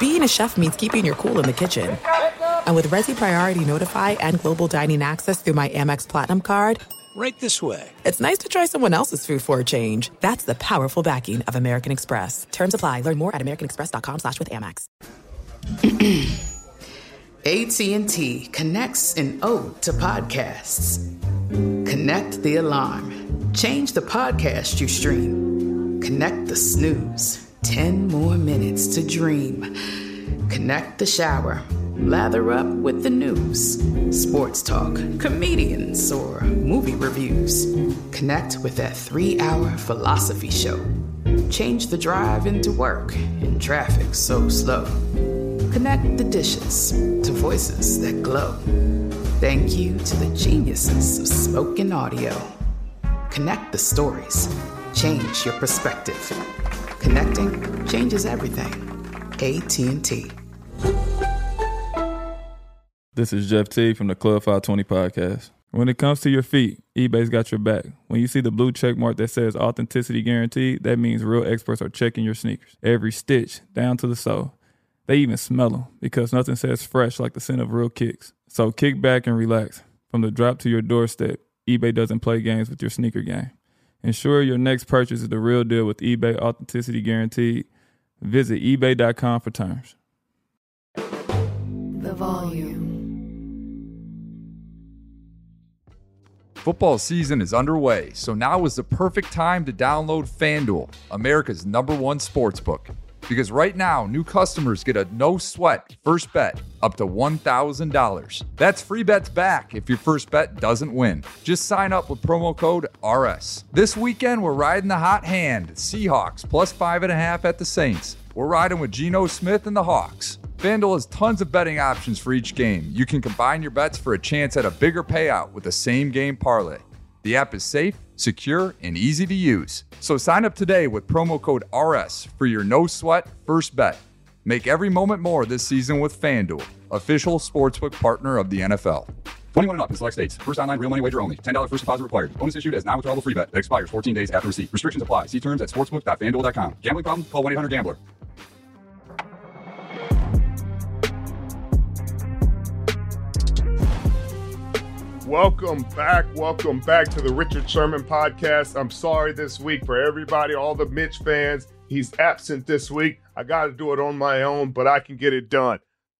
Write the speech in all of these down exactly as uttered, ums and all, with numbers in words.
being a chef means keeping your cool in the kitchen. And with Resi Priority Notify and Global Dining Access through my Amex Platinum card, right this way. It's nice to try someone else's food for a change. That's the powerful backing of American Express. Terms apply. Learn more at americanexpress.com slash with Amex. A T and T connects an ode to podcasts. Connect the alarm. Change the podcast you stream. Connect the snooze. Ten more minutes to dream. Connect the shower. Lather up with the news. Sports talk, comedians, or movie reviews. Connect with that three-hour philosophy show. Change the drive into work in traffic so slow. Connect the dishes to voices that glow. Thank you to the geniuses of spoken audio. Connect the stories. Change your perspective. Connecting changes everything. A T and T. This is Jeff T from the Club five twenty podcast. When it comes to your feet, eBay's got your back. When you see the blue check mark that says authenticity guaranteed, that means real experts are checking your sneakers. Every stitch, down to the sole. They even smell them because nothing says fresh like the scent of real kicks. So kick back and relax. From the drop to your doorstep, eBay doesn't play games with your sneaker game. Ensure your next purchase is the real deal with eBay Authenticity Guaranteed. Visit ebay dot com for terms. The volume. Football season is underway, so now is the perfect time to download FanDuel, America's number one sportsbook. Because right now, new customers get a no-sweat first bet up to one thousand dollars. That's free bets back if your first bet doesn't win. Just sign up with promo code R S. This weekend, we're riding the hot hand. Seahawks plus five and a half at the Saints. We're riding with Geno Smith and the Hawks. FanDuel has tons of betting options for each game. You can combine your bets for a chance at a bigger payout with the same game parlay. The app is safe, secure, and easy to use. So sign up today with promo code R S for your no-sweat first bet. Make every moment more this season with FanDuel, official sportsbook partner of the N F L. twenty-one and up in select states. First online real money wager only. ten dollars first deposit required. Bonus issued as non-withdrawable free bet that expires fourteen days after receipt. Restrictions apply. See terms at sportsbook dot fanduel dot com. Gambling problem? Call one eight hundred gambler. Welcome back. Welcome back to the Richard Sherman podcast. I'm sorry this week for everybody, all the Mitch fans. He's absent this week. I got to do it on my own, but I can get it done.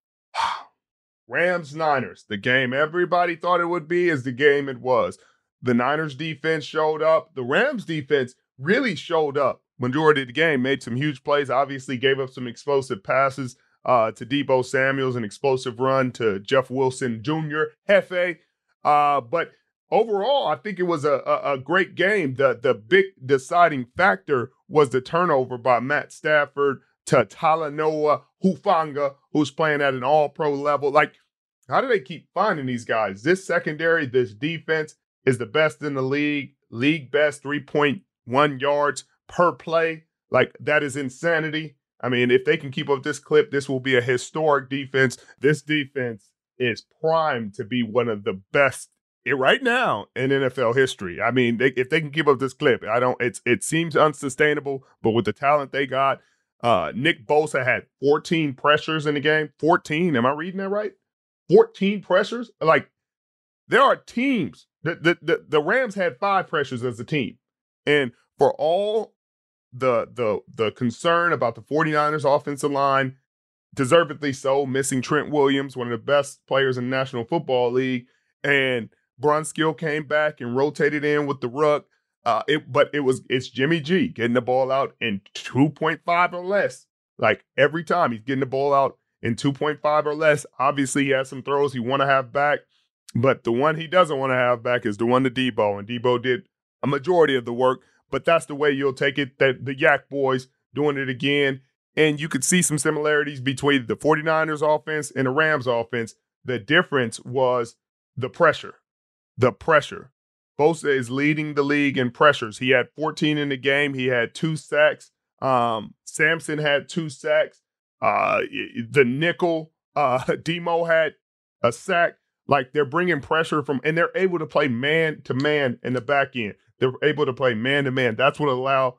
Rams Niners, the game everybody thought it would be is the game it was. The Niners defense showed up. The Rams defense really showed up. Majority of the game, made some huge plays, obviously gave up some explosive passes uh, to Deebo Samuels, an explosive run to Jeff Wilson Junior Hefe. Uh, but overall, I think it was a, a, a great game. The, the big deciding factor was the turnover by Matt Stafford to Talanoa Hufanga, who's playing at an all-pro level. Like, how do they keep finding these guys? This secondary, this defense is the best in the league, league best three point one yards per play. Like, that is insanity. I mean, if they can keep up this clip, this will be a historic defense. This defense is primed to be one of the best right now in N F L history. I mean, they, if they can keep up this clip, I don't. It's it seems unsustainable, but with the talent they got, uh, Nick Bosa had fourteen pressures in the game. fourteen, am I reading that right? fourteen pressures. Like, there are teams. The the the, the Rams had five pressures as a team, and for all the the the concern about the 49ers offensive line, deservedly so, missing Trent Williams, one of the best players in the National Football League, and Brunskill came back and rotated in with the ruck. Uh, it, but it was it's Jimmy G getting the ball out in two point five or less. Like, every time he's getting the ball out in two point five or less. Obviously, he has some throws he want to have back, but the one he doesn't want to have back is the one to Deebo, and Deebo did a majority of the work. But that's the way you'll take it. That the Yak Boys doing it again. And you could see some similarities between the 49ers offense and the Rams offense. The difference was the pressure. The pressure. Bosa is leading the league in pressures. He had fourteen in the game. He had two sacks. Um, Samson had two sacks. Uh, the nickel, uh, Demo had a sack. Like, they're bringing pressure from, and they're able to play man to man in the back end. They're able to play man to man. That's what allow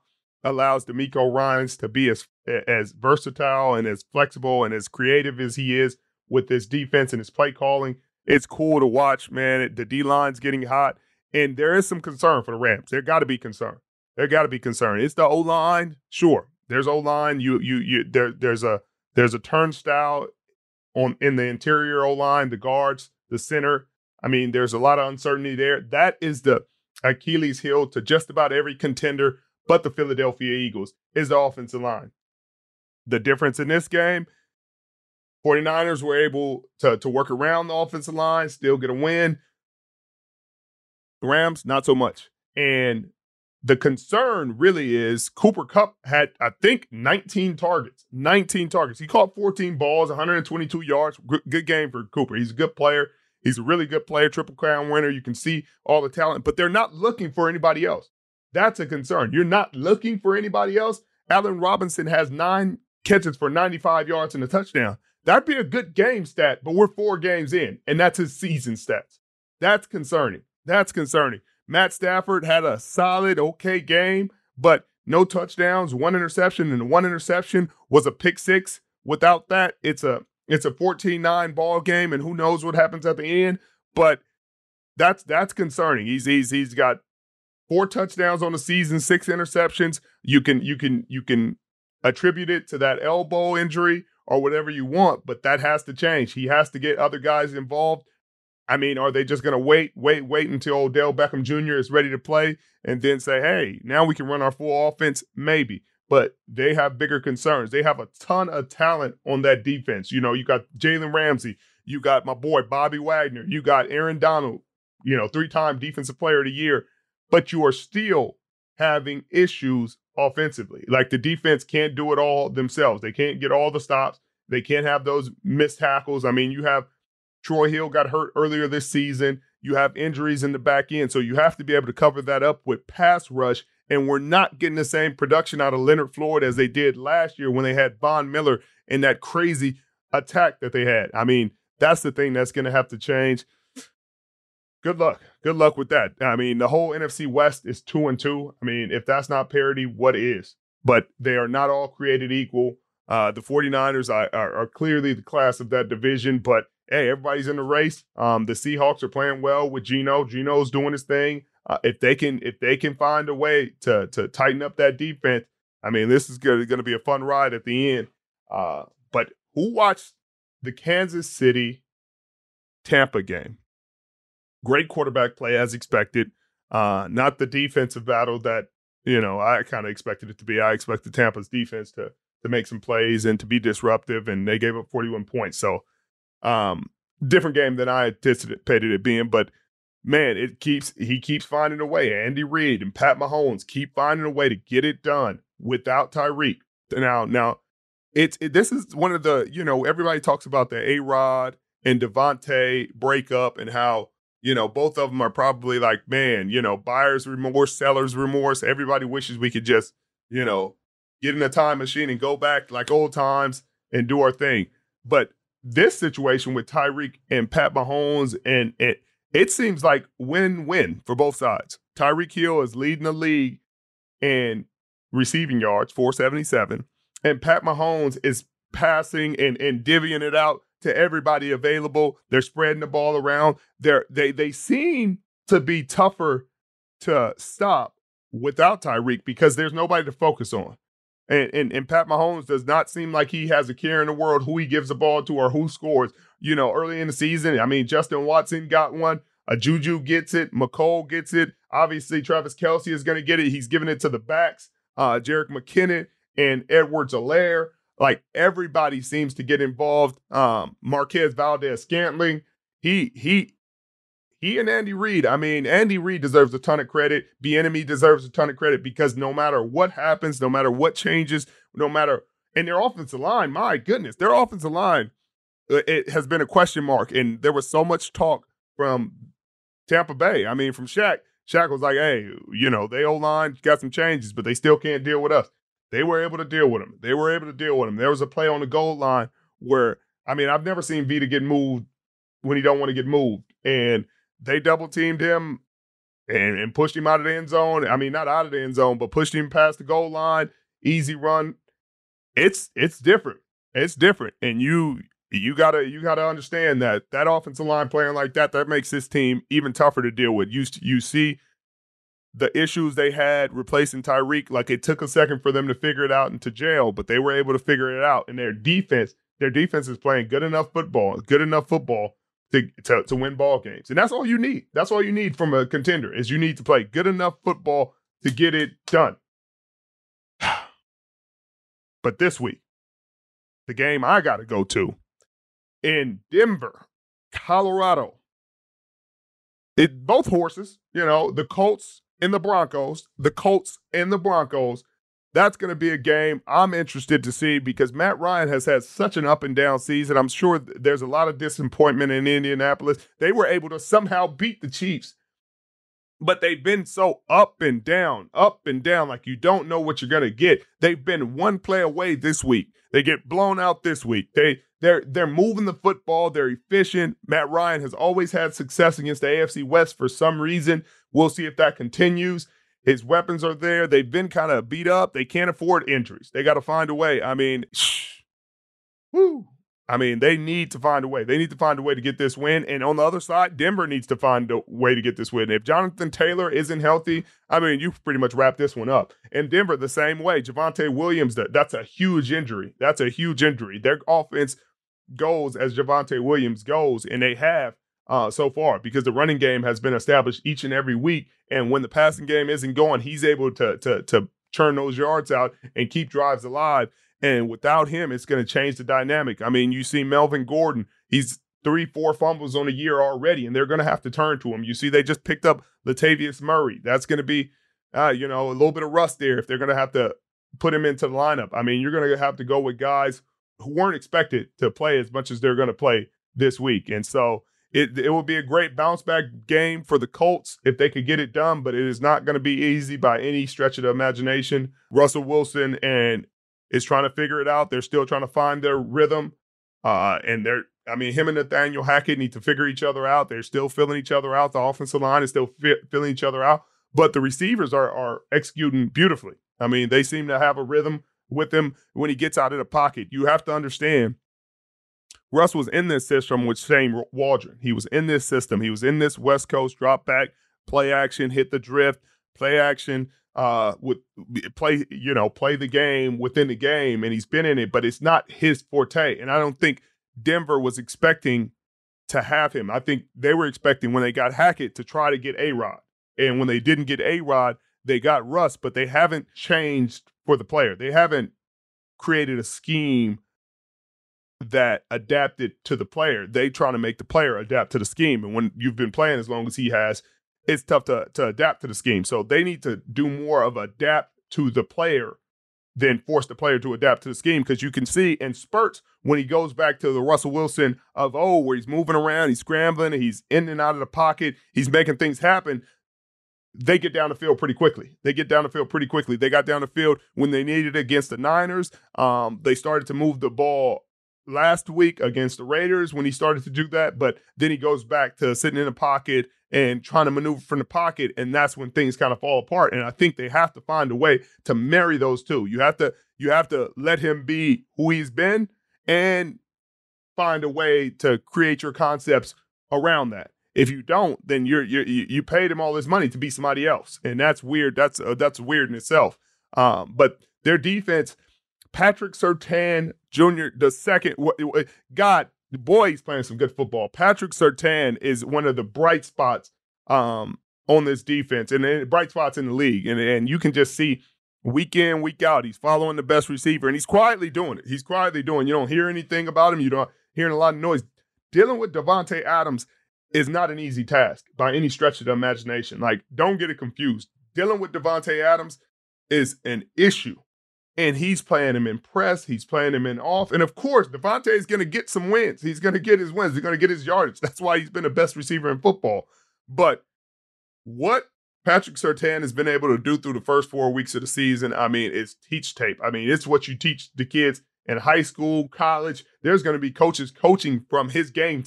allows D'Amico Ryans to be as as versatile and as flexible and as creative as he is with his defense and his play calling. It's cool to watch, man. The D-line's getting hot, and there is some concern for the Rams. There got to be concern. There got to be concern. It's the O-line, sure. There's O-line. You you you there there's a there's a turnstile on in the interior O-line, the guards, the center. I mean, there's a lot of uncertainty there. That is the Achilles heel to just about every contender but the Philadelphia Eagles is the offensive line. The difference in this game, 49ers were able to, to work around the offensive line, still get a win. The Rams, not so much. And the concern really is Cooper Kupp had, I think, nineteen targets. nineteen targets. He caught fourteen balls, one hundred twenty-two yards. Good, good game for Cooper. He's a good player. He's a really good player, Triple Crown winner. You can see all the talent, but they're not looking for anybody else. That's a concern. You're not looking for anybody else. Allen Robinson has nine catches for ninety-five yards and a touchdown. That'd be a good game stat, but we're four games in, and that's his season stats. That's concerning. That's concerning. Matt Stafford had a solid, okay game, but no touchdowns, one interception, and the one interception was a pick six. Without that, it's a it's a fourteen nine ball game, and who knows what happens at the end. But that's that's concerning. He's he's he's got four touchdowns on the season, six interceptions. You can you can you can attribute it to that elbow injury or whatever you want, but that has to change. He has to get other guys involved. I mean, are they just going to wait, wait, wait until Odell Beckham Junior is ready to play and then say, hey, now we can run our full offense? Maybe. But they have bigger concerns. They have a ton of talent on that defense. You know, you got Jalen Ramsey. You got my boy Bobby Wagner. You got Aaron Donald, you know, three-time Defensive Player of the Year. But you are still having issues offensively. Like the defense can't do it all themselves. They can't get all the stops. They can't have those missed tackles. I mean, you have Troy Hill got hurt earlier this season. You have injuries in the back end. So you have to be able to cover that up with pass rush. And we're not getting the same production out of Leonard Floyd as they did last year when they had Von Miller and that crazy attack that they had. I mean, that's the thing that's going to have to change. Good luck. Good luck with that. I mean, the whole N F C West is two and two. I mean, if that's not parity, what is? But they are not all created equal. Uh, the 49ers are, are, are clearly the class of that division, but hey, everybody's in the race. Um, the Seahawks are playing well with Geno. Geno's doing his thing. Uh, if they can, if they can find a way to to tighten up that defense, I mean, this is going to be a fun ride at the end. Uh, but who watched the Kansas City Tampa game? Great quarterback play as expected. Uh, not the defensive battle that you know I kind of expected it to be. I expected Tampa's defense to to make some plays and to be disruptive, and they gave up forty-one points. So. Um, different game than I anticipated it being, but man, it keeps he keeps finding a way. Andy Reid and Pat Mahomes keep finding a way to get it done without Tyreek. Now, now it's it, this is one of the you know everybody talks about the A-Rod and Devontae breakup and how you know both of them are probably like man you know buyer's remorse, seller's remorse. Everybody wishes we could just you know get in a time machine and go back like old times and do our thing, but this situation with Tyreek and Pat Mahomes, and it it seems like win-win for both sides. Tyreek Hill is leading the league in receiving yards, four seventy-seven, and Pat Mahomes is passing and, and divvying it out to everybody available. They're spreading the ball around. They're, they they seem to be tougher to stop without Tyreek because there's nobody to focus on. And, and and Pat Mahomes does not seem like he has a care in the world who he gives the ball to or who scores. You know, early in the season, I mean, Justin Watson got one. A Juju gets it. McCole gets it. Obviously, Travis Kelce is going to get it. He's giving it to the backs. Uh, Jerick McKinnon and Edwards-Helaire. Like, everybody seems to get involved. Um, Marquez Valdez-Scantling. He, he, He and Andy Reid, I mean, Andy Reid deserves a ton of credit. Bieniemy deserves a ton of credit because no matter what happens, no matter what changes, no matter – and their offensive line, my goodness, their offensive line, it has been a question mark. And there was so much talk from Tampa Bay. I mean, from Shaq. Shaq was like, hey, you know, they O-line got some changes, but they still can't deal with us. They were able to deal with them. They were able to deal with them. There was a play on the goal line where, I mean, I've never seen Vita get moved when he don't want to get moved. And – they double teamed him and, and pushed him out of the end zone. I mean, not out of the end zone, but pushed him past the goal line. Easy run. It's it's different. It's different. And you you gotta you gotta understand that that offensive line playing like that, that makes this team even tougher to deal with. You, you see the issues they had replacing Tyreek, like it took a second for them to figure it out into jail, but they were able to figure it out. And their defense, their defense is playing good enough football, good enough football to, to, to win ball games. And that's all you need. That's all you need from a contender is you need to play good enough football to get it done. But this week, the game I got to go to in Denver, Colorado, it both horses, you know, the Colts and the Broncos, the Colts and the Broncos. That's going to be a game I'm interested to see because Matt Ryan has had such an up and down season. I'm sure th- there's a lot of disappointment in Indianapolis. They were able to somehow beat the Chiefs, but they've been so up and down, up and down, like you don't know what you're going to get. They've been one play away this week. They get blown out this week. They, they're, they're moving the football. They're efficient. Matt Ryan has always had success against the A F C West for some reason. We'll see if that continues. His weapons are there. They've been kind of beat up. They can't afford injuries. They got to find a way. I mean, shh, woo. I mean, they need to find a way. They need to find a way to get this win. And on the other side, Denver needs to find a way to get this win. If Jonathan Taylor isn't healthy, I mean, you pretty much wrap this one up. And Denver, the same way. Javonte Williams, that's a huge injury. That's a huge injury. Their offense goes as Javonte Williams goes, and they have uh, so far because the running game has been established each and every week. And when the passing game isn't going, he's able to, to, to churn those yards out and keep drives alive. And without him, it's going to change the dynamic. I mean, you see Melvin Gordon, he's three, four fumbles on a year already, and they're going to have to turn to him. You see, they just picked up Latavius Murray. That's going to be, uh, you know, a little bit of rust there if they're going to have to put him into the lineup. I mean, you're going to have to go with guys who weren't expected to play as much as they're going to play this week. And so it, it will be a great bounce back game for the Colts if they could get it done, but it is not going to be easy by any stretch of the imagination. Russell Wilson and is trying to figure it out. They're still trying to find their rhythm. Uh, and they're, I mean, him and Nathaniel Hackett need to figure each other out. They're still filling each other out. The offensive line is still fi- filling each other out. But the receivers are, are executing beautifully. I mean, they seem to have a rhythm with him when he gets out of the pocket. You have to understand, Russ was in this system with Shane Waldron. He was in this system. He was in this West Coast drop back, play action, hit the drift, play action, uh, with play, you know, play the game within the game. And he's been in it, but it's not his forte. And I don't think Denver was expecting to have him. I think they were expecting when they got Hackett to try to get A-Rod. And when they didn't get A-Rod, they got Russ, but they haven't changed for the player. They haven't created a scheme that adapted to the player. They trying to make the player adapt to the scheme. And when you've been playing as long as he has, it's tough to, to adapt to the scheme. So they need to do more of adapt to the player than force the player to adapt to the scheme, because you can see in spurts when he goes back to the Russell Wilson of, oh, where he's moving around, he's scrambling, he's in and out of the pocket, he's making things happen. They get down the field pretty quickly. They get down the field pretty quickly. They got down the field when they needed it against the Niners. Um, they started to move the ball last week against the Raiders when he started to do that, but then he goes back to sitting in the pocket and trying to maneuver from the pocket, and that's when things kind of fall apart. And I think they have to find a way to marry those two. You have to you have to let him be who he's been and find a way to create your concepts around that. If you don't, then you're, you're you paid him all this money to be somebody else, and that's weird. That's uh, that's weird in itself. Um, but their defense, Patrick Surtain Junior the second, God, boy, he's playing some good football. Patrick Surtain is one of the bright spots um, on this defense, and, and bright spots in the league. And and you can just see week in, week out, he's following the best receiver, and he's quietly doing it. He's quietly doing. You don't hear anything about him. You don't hearing a lot of noise. Dealing with Davante Adams is not an easy task by any stretch of the imagination. Like, don't get it confused. Dealing with Davante Adams is an issue. And he's playing him in press. He's playing him in off. And, of course, Davante is going to get some wins. He's going to get his wins. He's going to get his yardage. That's why he's been the best receiver in football. But what Patrick Surtain has been able to do through the first four weeks of the season, I mean, it's teach tape. I mean, it's what you teach the kids in high school, college. There's going to be coaches coaching from his game tape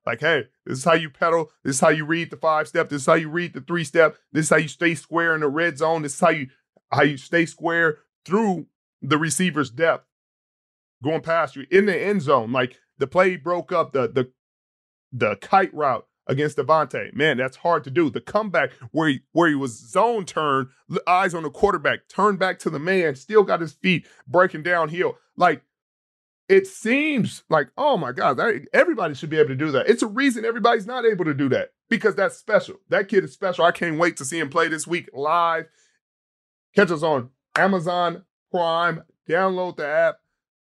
Like, hey, this is how you pedal. This is how you read the five step. This is how you read the three step. This is how you stay square in the red zone. This is how you how you stay square through the receiver's depth, going past you in the end zone. Like the play he broke up, the the the kite route against Devontae. Man, that's hard to do. The comeback where he, where he was zone turned, eyes on the quarterback, turned back to the man, still got his feet breaking downhill. Like, it seems like, oh my God, that, everybody should be able to do that. It's a reason everybody's not able to do that, because that's special. That kid is special. I can't wait to see him play this week live. Catch us on Amazon Prime. Download the app.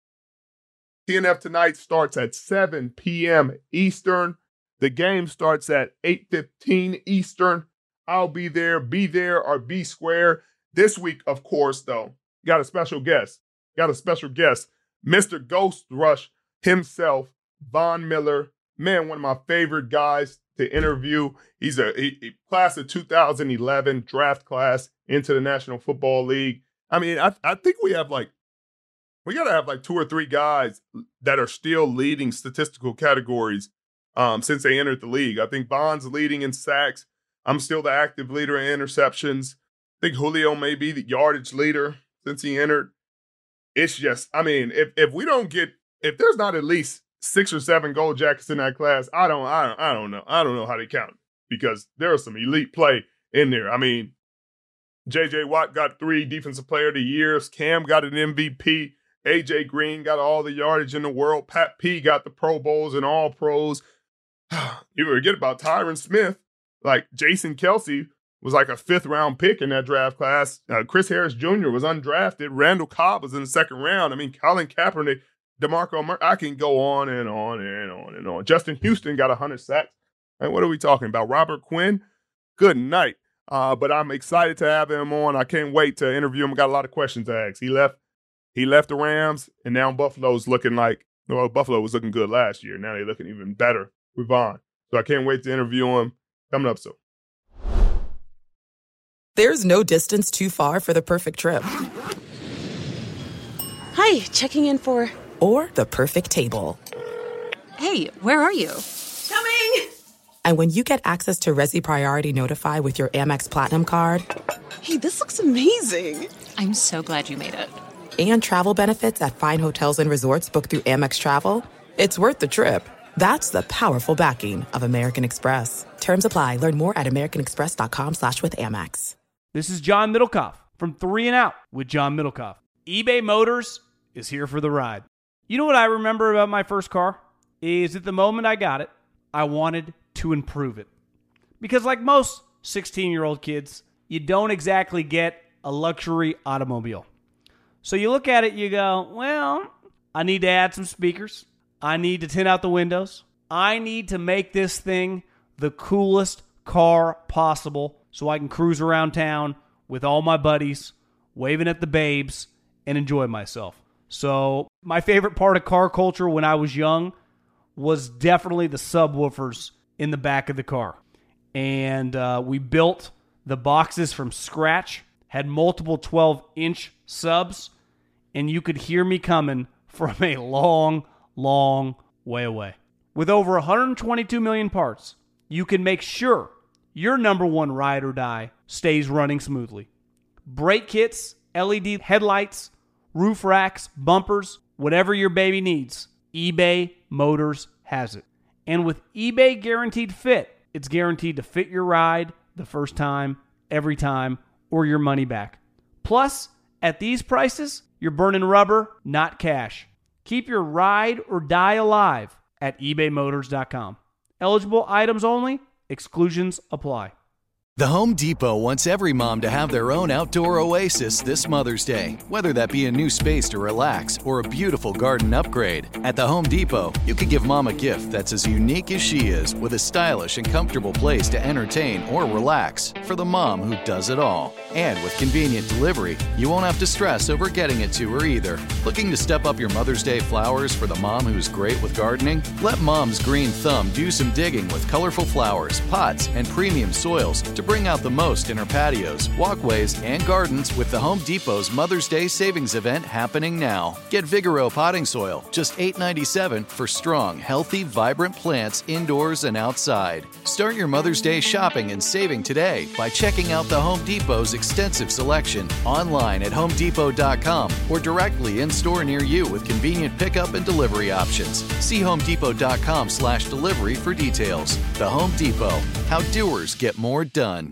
T N F Tonight starts at seven p.m. Eastern. The game starts at eight fifteen Eastern. I'll be there. Be there or be square. This week, of course, though, got a special guest. Got a special guest. Mister Ghost Rush himself, Von Miller. Man, one of my favorite guys to interview. He's a, a, a class of two thousand eleven draft class into the National Football League. I mean, I, I think we have like, we got to have like two or three guys that are still leading statistical categories um, since they entered the league. I think Von's leading in sacks. I'm still the active leader in interceptions. I think Julio may be the yardage leader since he entered. It's just, I mean, if if we don't get, if there's not at least six or seven gold jackets in that class, I don't, I don't, I don't know. I don't know how to count, because there was some elite play in there. I mean, J J Watt got three Defensive Player of the Years. Cam got an M V P. A J Green got all the yardage in the world. Pat P got the Pro Bowls and all pros. You forget about Tyron Smith. Like, Jason Kelsey was like a fifth round pick in that draft class. Uh, Chris Harris Junior was undrafted. Randall Cobb was in the second round. I mean, Colin Kaepernick, DeMarco Murray. I can go on and on and on and on. Justin Houston got one hundred sacks. And what are we talking about? Robert Quinn? Good night. Uh, but I'm excited to have him on. I can't wait to interview him. Got a lot of questions to ask. He left. He left the Rams, and now Buffalo's looking like, well, Buffalo was looking good last year. Now they're looking even better with Von. So I can't wait to interview him. Coming up soon. There's no distance too far for the perfect trip. Hi, checking in for... Or the perfect table. Hey, where are you? Coming! And when you get access to Resi Priority Notify with your Amex Platinum card... Hey, this looks amazing! I'm so glad you made it. And travel benefits at fine hotels and resorts booked through Amex Travel, it's worth the trip. That's the powerful backing of American Express. Terms apply. Learn more at americanexpress.com slash with Amex. This is John Middlecoff from Three and Out with John Middlecoff. eBay Motors is here for the ride. You know what I remember about my first car? Is at the moment I got it, I wanted to improve it. Because like most sixteen-year-old kids, you don't exactly get a luxury automobile. So you look at it, you go, well, I need to add some speakers. I need to tint out the windows. I need to make this thing the coolest car possible so I can cruise around town with all my buddies, waving at the babes, and enjoy myself. So my favorite part of car culture when I was young was definitely the subwoofers in the back of the car. And uh, we built the boxes from scratch, had multiple twelve-inch subs, and you could hear me coming from a long, long way away. With over one hundred twenty-two million parts, you can make sure your number one ride or die stays running smoothly. Brake kits, L E D headlights, roof racks, bumpers, whatever your baby needs, eBay Motors has it. And with eBay Guaranteed Fit, it's guaranteed to fit your ride the first time, every time, or your money back. Plus, at these prices, you're burning rubber, not cash. Keep your ride or die alive at ebay motors dot com. Eligible items only. Exclusions apply. The Home Depot wants every mom to have their own outdoor oasis this Mother's Day. Whether that be a new space to relax or a beautiful garden upgrade. At the Home Depot, you could give mom a gift that's as unique as she is, with a stylish and comfortable place to entertain or relax for the mom who does it all. And with convenient delivery, you won't have to stress over getting it to her either. Looking to step up your Mother's Day flowers for the mom who's great with gardening? Let Mom's Green Thumb do some digging with colorful flowers, pots, and premium soils to bring out the most in our patios, walkways, and gardens with the Home Depot's Mother's Day savings event happening now. Get Vigoro potting soil, just eight dollars and ninety-seven cents for strong, healthy, vibrant plants indoors and outside. Start your Mother's Day shopping and saving today by checking out the Home Depot's extensive selection online at home depot dot com or directly in store near you with convenient pickup and delivery options. See home depot dot com slash delivery for details. The Home Depot, how doers get more done.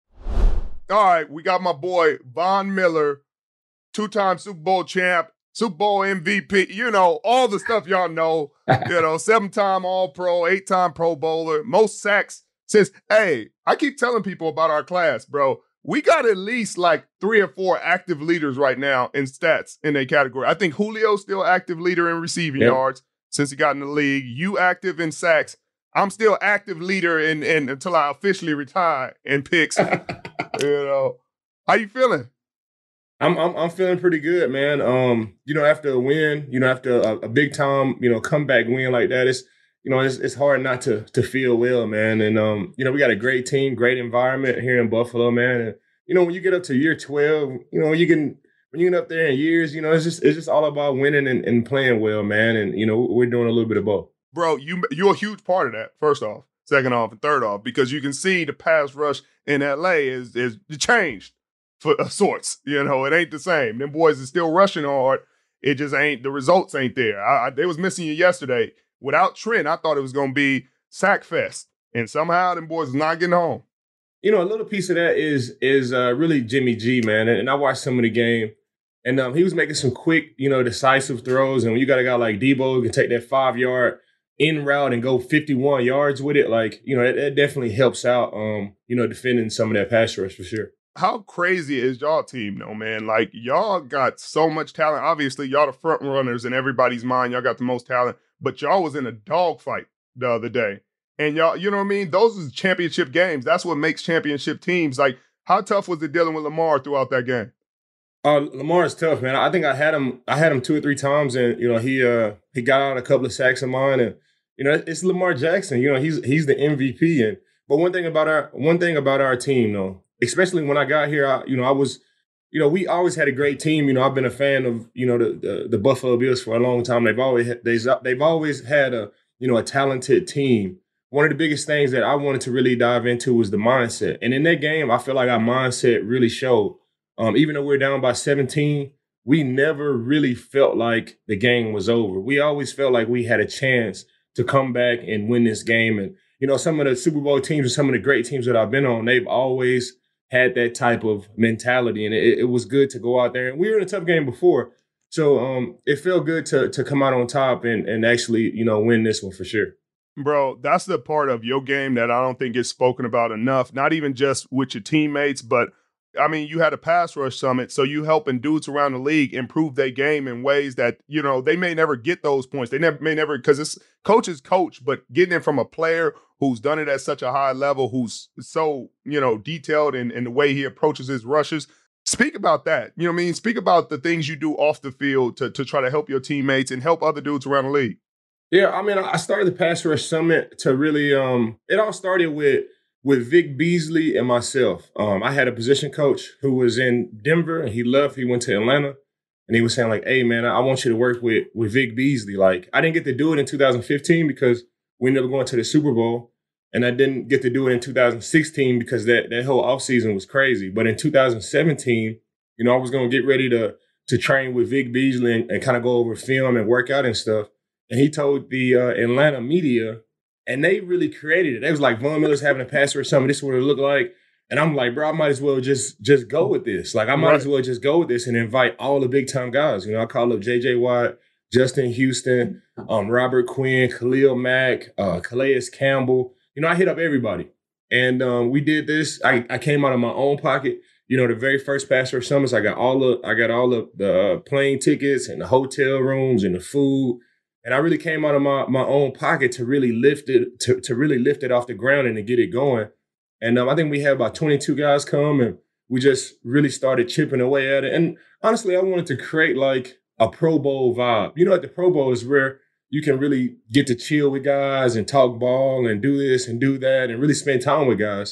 All right, we got my boy Von Miller, two-time Super Bowl champ, Super Bowl M V P, you know, all the stuff y'all know, you know, seven-time All-Pro, eight-time Pro Bowler, most sacks since, hey, I keep telling people about our class, bro. We got at least like three or four active leaders right now in stats in a category. I think Julio's still active leader in receiving yep. yards since he got in the league. You active in sacks. I'm still active leader in, in until I officially retire in picks. You know, how you feeling? I'm, I'm I'm feeling pretty good, man. Um, you know, after a win, you know, after a, a big time, you know, comeback win like that, it's you know, it's it's hard not to to feel well, man. And um, you know, we got a great team, great environment here in Buffalo, man. And you know, when you get up to year twelve, you know, you can when you get up there in years, you know, it's just it's just all about winning and, and playing well, man. And you know, we're doing a little bit of both. Bro, you you're a huge part of that. First off, second off, and third off, because you can see the pass rush in L A is is changed for sorts. You know, it ain't the same. Them boys is still rushing hard. It just ain't the results ain't there. I, I, they was missing you yesterday. Without Trent, I thought it was gonna be sack fest, and somehow them boys is not getting home. You know, a little piece of that is is uh, really Jimmy G, man. And, and I watched some of the game, and um, he was making some quick, you know, decisive throws. And when you got a guy like Debo who can take that five yard in route and go fifty-one yards with it, like, you know, that, that definitely helps out, um, you know, defending some of that pass rush for sure. How crazy is y'all team, though, man? Like, y'all got so much talent. Obviously, y'all the front runners in everybody's mind. Y'all got the most talent, but y'all was in a dogfight the other day. And y'all, you know what I mean? Those are championship games. That's what makes championship teams. Like, how tough was it dealing with Lamar throughout that game? Uh, Lamar is tough, man. I think I had him. I had him two or three times, and you know he uh, he got out a couple of sacks of mine, and you know it's Lamar Jackson. You know he's he's the M V P. And but one thing about our one thing about our team, though, especially when I got here, I, you know I was, you know we always had a great team. You know I've been a fan of you know the the, the Buffalo Bills for a long time. They've always they they've always had a you know a talented team. One of the biggest things that I wanted to really dive into was the mindset. And in that game, I feel like our mindset really showed. Um, even though we're down by seventeen, we never really felt like the game was over. We always felt like we had a chance to come back and win this game. And, you know, some of the Super Bowl teams and some of the great teams that I've been on, they've always had that type of mentality. And it, it was good to go out there. And we were in a tough game before. So um, it felt good to to come out on top and, and actually, you know, win this one for sure. Bro, that's the part of your game that I don't think gets spoken about enough, not even just with your teammates, but, I mean, you had a pass rush summit, so you helping dudes around the league improve their game in ways that, you know, they may never get those points. They never may never, because it's coaches coach, but getting it from a player who's done it at such a high level, who's so, you know, detailed in, in the way he approaches his rushes. Speak about that. You know what I mean? Speak about the things you do off the field to, to try to help your teammates and help other dudes around the league. Yeah, I mean, I started the Pass Rush Summit to really, um, it all started with with Vic Beasley and myself. Um, I had a position coach who was in Denver, and he left. He went to Atlanta, and he was saying, like, hey, man, I want you to work with, with Vic Beasley. Like, I didn't get to do it in two thousand fifteen because we ended up going to the Super Bowl, and I didn't get to do it in two thousand sixteen because that, that whole offseason was crazy. But in two thousand seventeen, you know, I was going to get ready to, to train with Vic Beasley and, and kind of go over film and work out and stuff. And he told the uh, Atlanta media, and they really created it. They was like, Von Miller's having a pass rush summit. This is what it looked like. And I'm like, bro, I might as well just just go with this. Like, I might right. as well just go with this and invite all the big-time guys. You know, I call up J J Watt, Justin Houston, um, Robert Quinn, Khalil Mack, uh, Calais Campbell. You know, I hit up everybody. And um, we did this. I, I came out of my own pocket. You know, the very first pass rush summits, I got all the, I got all of the uh, plane tickets and the hotel rooms and the food. And I really came out of my, my own pocket to really lift it, to, to really lift it off the ground and to get it going. And um, I think we had about twenty-two guys come, and we just really started chipping away at it. And honestly, I wanted to create like a Pro Bowl vibe. You know, at the Pro Bowl is where you can really get to chill with guys and talk ball and do this and do that and really spend time with guys.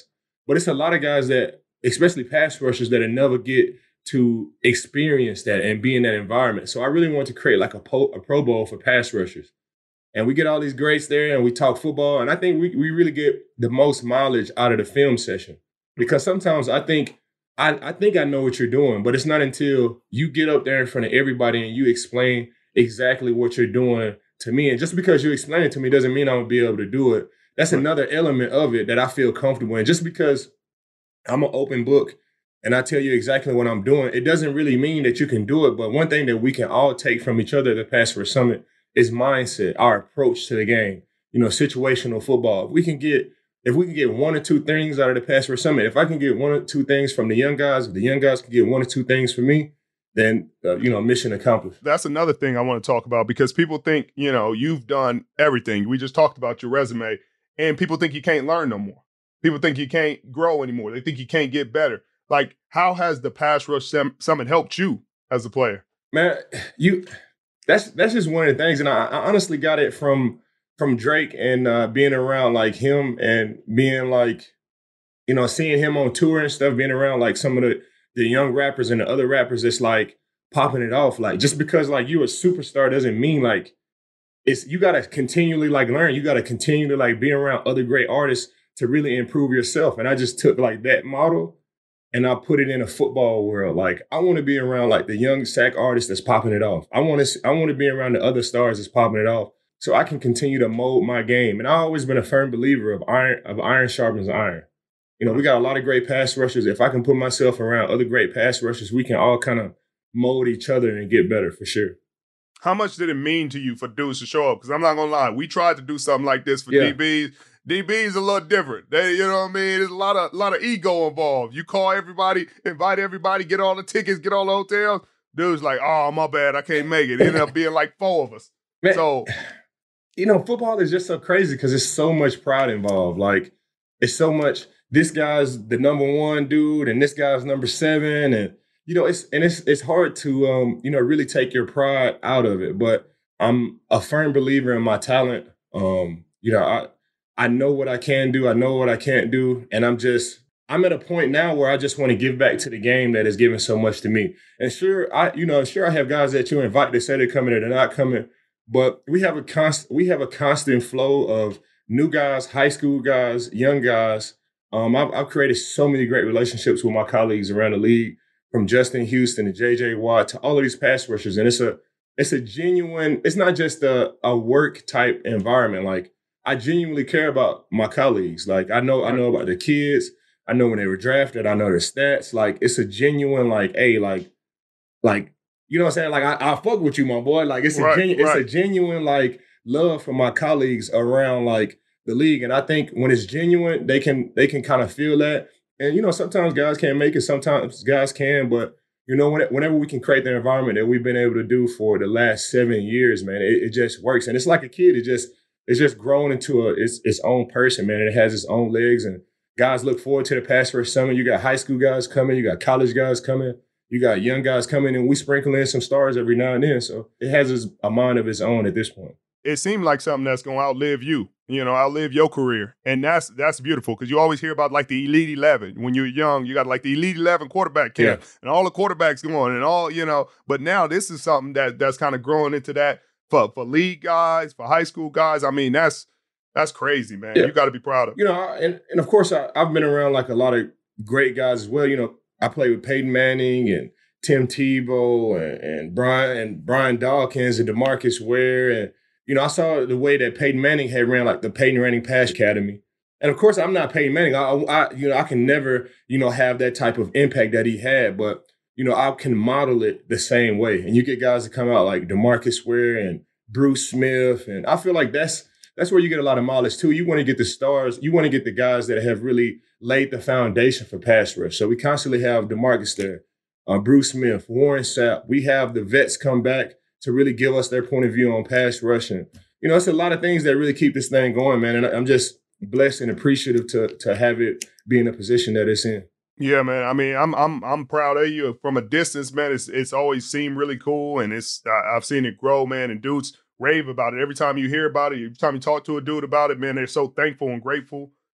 But it's a lot of guys that, especially pass rushers, that never get to experience that and be in that environment. So I really want to create like a, po- a Pro Bowl for pass rushers. And we get all these greats there and we talk football. And I think we, we really get the most mileage out of the film session. Because sometimes I think I, I think I know what you're doing, but it's not until you get up there in front of everybody and you explain exactly what you're doing to me. And just because you explain it to me doesn't mean I'm going to be able to do it. That's another element of it that I feel comfortable in. Just because I'm an open book and I tell you exactly what I'm doing, it doesn't really mean that you can do it. But one thing that we can all take from each other at the Pass Rush Summit is mindset, our approach to the game, you know, situational football. If we can get If we can get one or two things out of the Pass Rush Summit, if I can get one or two things from the young guys, if the young guys can get one or two things from me, then, uh, you know, mission accomplished. That's another thing I want to talk about because people think, you know, you've done everything. We just talked about your resume and people think you can't learn no more. People think you can't grow anymore. They think you can't get better. Like, how has the Pass Rush Summit helped you as a player? Man, you that's that's just one of the things. And I, I honestly got it from from Drake and uh, being around like him and being like, you know, seeing him on tour and stuff, being around like some of the, the young rappers and the other rappers that's like popping it off. Like, just because like you a superstar doesn't mean like it's, you got to continually like learn. You got to continue to like be around other great artists to really improve yourself. And I just took like that model and I put it in a football world. Like, I want to be around like the young sack artist that's popping it off. I want to, I want to be around the other stars that's popping it off, so I can continue to mold my game. And I've always been a firm believer of iron, of iron sharpens iron. You know, we got a lot of great pass rushers. If I can put myself around other great pass rushers, we can all kind of mold each other and get better for sure. How much did it mean to you for dudes to show up? Because I'm not going to lie, we tried to do something like this for Yeah. D Bs. D B's a little different. They, you know what I mean? There's a lot of, lot of ego involved. You call everybody, invite everybody, get all the tickets, get all the hotels. Dude's like, oh, my bad, I can't make it. It ended up being like four of us. Man. So... You know, football is just so crazy because there's so much pride involved. Like, it's so much, this guy's the number one dude and this guy's number seven. And, you know, it's, and it's, it's hard to, um, you know, really take your pride out of it. But I'm a firm believer in my talent. Um, you know, I, I know what I can do. I know what I can't do. And I'm just, I'm at a point now where I just want to give back to the game that has given so much to me. And sure, I, you know, sure I have guys that you invite, they say they're coming or they're not coming. But we have a const, we have a constant flow of new guys, high school guys, young guys. Um, I've, I've created so many great relationships with my colleagues around the league, from Justin Houston to J J Watt to all of these pass rushers. And it's a it's a genuine, it's not just a, a work type environment. Like, I genuinely care about my colleagues. Like, I know I know about the kids. I know when they were drafted. I know their stats. Like, it's a genuine, like, hey, like, like, you know what I'm saying? Like, I, I fuck with you, my boy. Like, it's a right, genu- right. it's a genuine, like, love for my colleagues around, like, the league. And I think when it's genuine, they can they can kind of feel that. And, you know, sometimes guys can't make it. Sometimes guys can. But, you know, when, whenever we can create the environment that we've been able to do for the last seven years, man, it, it just works. And it's like a kid. It just it's just grown into a its, its own person, man. And it has its own legs. And guys look forward to the Pass Rush Summit. You got high school guys coming. You got college guys coming. You got young guys coming, and we sprinkle in some stars every now and then. So it has its, a mind of its own at this point. It seemed like something that's going to outlive you, you know, outlive your career. And that's that's beautiful because you always hear about like the Elite eleven. When you're young, you got like the Elite eleven quarterback camp Yeah. and all the quarterbacks going and all, you know. But now this is something that that's kind of growing into that for, for league guys, for high school guys. I mean, that's that's crazy, man. Yeah. You got to be proud of it. You know, I- and, and of course, I, I've been around like a lot of great guys as well. You know, I played with Peyton Manning and Tim Tebow and, and Brian and Brian Dawkins and DeMarcus Ware. And, you know, I saw the way that Peyton Manning had ran like the Peyton Manning Pass Academy. And of course, I'm not Peyton Manning. I, I, you know, I can never, you know, have that type of impact that he had. But, you know, I can model it the same way. And you get guys that come out like DeMarcus Ware and Bruce Smith. And I feel like that's that's where you get a lot of mileage too. You want to get the stars. You want to get the guys that have really laid the foundation for pass rush. So we constantly have DeMarcus there. Uh, Bruce Smith, Warren Sapp. We have the vets come back to really give us their point of view on pass rush. And, you know, it's a lot of things that really keep this thing going, man. And I'm just blessed and appreciative to to have it be in a position that it's in. Yeah, man. I mean, I'm I'm I'm proud of you from a distance, man. It's it's always seemed really cool, and it's I, I've seen it grow, man. And dudes rave about it every time you hear about it. Every time you talk to a dude about it, man, they're so thankful and grateful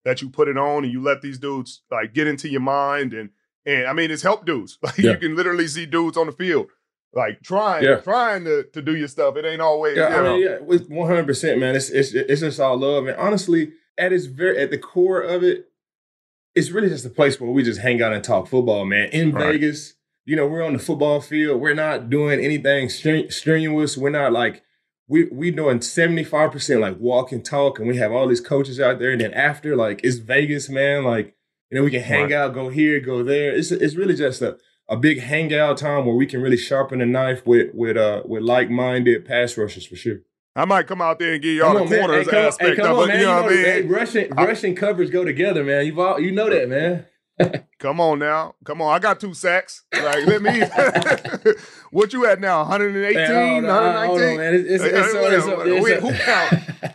that you put it on and you let these dudes like get into your mind. And, and I mean, it's help dudes. Like Yeah. you can literally see dudes on the field, like trying, Yeah. trying to, to do your stuff. It ain't always, Yeah, you I know. mean, yeah, with one hundred percent, man. It's, it's it's just all love. And honestly, at its very at the core of it, it's really just a place where we just hang out and talk football, man. In Right. Vegas, you know, we're on the football field. We're not doing anything stren- strenuous. We're not like we we doing seventy-five percent like walk and talk, and we have all these coaches out there. And then after, like, it's Vegas, man. Like, you know, we can hang Right. out, go here, go there. It's it's really just a a big hangout time where we can really sharpen the knife with with uh with like-minded pass rushers for sure. I might come out there and give y'all Come the on, man. corners Hey, come on, aspect hey, come of on, it. man. You know what I mean? Hey, rushing, I- rushing coverage go together, man. You've all, you know that, man. Come on now. Come on. I got two sacks. Like, let me. What you at now? one eighteen, Man, hold on, hold on, man. It's, it's, it's, it's, Whatever, it's, whatever. it's, Wait, it's, who count?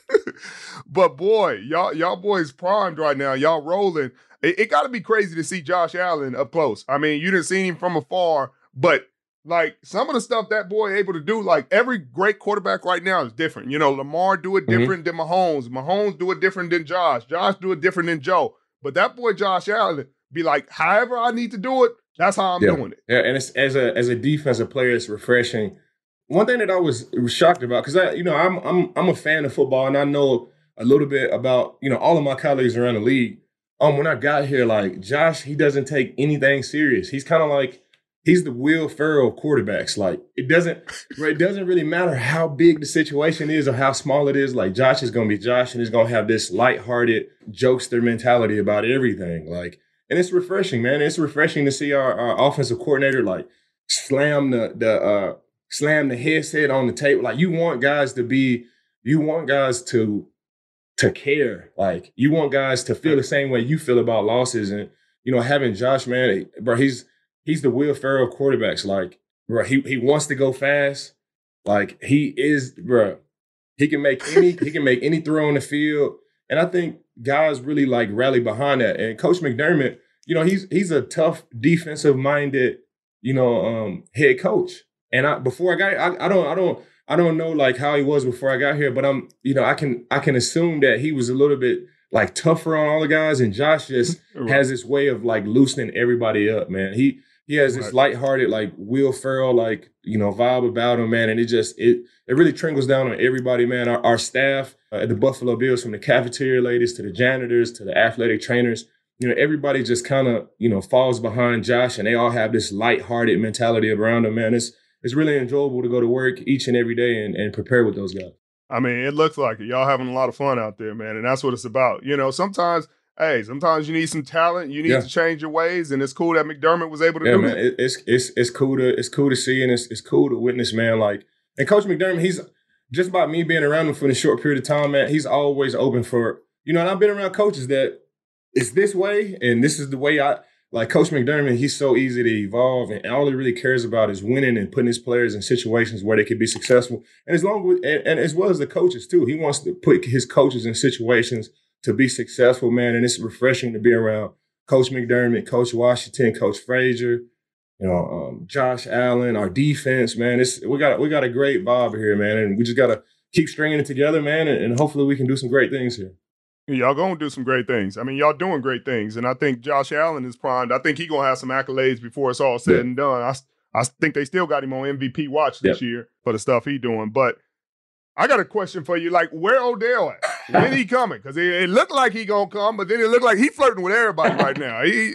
But boy, y'all, y'all boys primed right now. Y'all rolling. It, it got to be crazy to see Josh Allen up close. I mean, you didn't see him from afar, but like some of the stuff that boy able to do, like every great quarterback right now is different. You know, Lamar do it different than Mahomes. Mahomes do it different than Josh. Josh do it different than Joe. But that boy Josh Allen be like, however I need to do it, that's how I'm yeah. doing it. Yeah, and it's as a as a defensive player, it's refreshing. One thing that I was, was shocked about, because I, you know, I'm I'm I'm a fan of football, and I know a little bit about, you know, all of my colleagues around the league. Um, when I got here, like Josh, he doesn't take anything serious. He's kind of like he's the Will Ferrell of quarterbacks. Like it doesn't it doesn't really matter how big the situation is or how small it is. Like Josh is gonna be Josh, and he's gonna have this lighthearted jokester mentality about everything. Like, and it's refreshing, man. It's refreshing to see our, our offensive coordinator like slam the the uh, slam the headset on the table. Like you want guys to be, you want guys to to care. Like you want guys to feel the same way you feel about losses. And you know, having Josh, man, bro, he's he's the Will Ferrell of quarterbacks. Like, bro, he he wants to go fast. Like he is, bro. He can make any he can make any throw on the field. And I think guys really like rally behind that. And Coach McDermott, you know, he's he's a tough defensive minded, you know, um, head coach. And I before I got I, I don't I don't I don't know like how he was before I got here, but I'm, you know, I can I can assume that he was a little bit like tougher on all the guys, and Josh just Right. has this way of like loosening everybody up, man. He he has this Right. lighthearted, like Will Ferrell, like, you know, vibe about him, man. And it just it it really trickles down on everybody, man. Our, our staff uh, at the Buffalo Bills, from the cafeteria ladies to the janitors to the athletic trainers, you know, everybody just kind of, you know, falls behind Josh, and they all have this lighthearted mentality around him, man. It's it's really enjoyable to go to work each and every day and, and prepare with those guys. I mean, it looks like it. Y'all having a lot of fun out there, man. And that's what it's about. You know, sometimes, hey, sometimes you need some talent. You need Yeah. to change your ways. And it's cool that McDermott was able to Yeah, do man, that. it, it's it's it's cool to it's cool to see, and it's it's cool to witness, man. Like, and Coach McDermott, he's just about me being around him for a short period of time, man. He's always open for, you know, and I've been around coaches that it's this way, and this is the way I like Coach McDermott. He's so easy to evolve, and all he really cares about is winning and putting his players in situations where they could be successful. And as long with and, and as well as the coaches too, he wants to put his coaches in situations to be successful, man. And it's refreshing to be around Coach McDermott, Coach Washington, Coach Frazier, you know, um, Josh Allen, our defense, man. It's we got we got a great vibe here, man, and we just gotta keep stringing it together, man, and, and hopefully we can do some great things here. Y'all going to do some great things. I mean, y'all doing great things. And I think Josh Allen is primed. I think he's going to have some accolades before it's all said Yeah. and done. I, I think they still got him on M V P watch this year for the stuff he doing. But I got a question for you. Like, where Odell at? When he coming? Because it, it looked like he going to come, but then it looked like he flirting with everybody right now. He,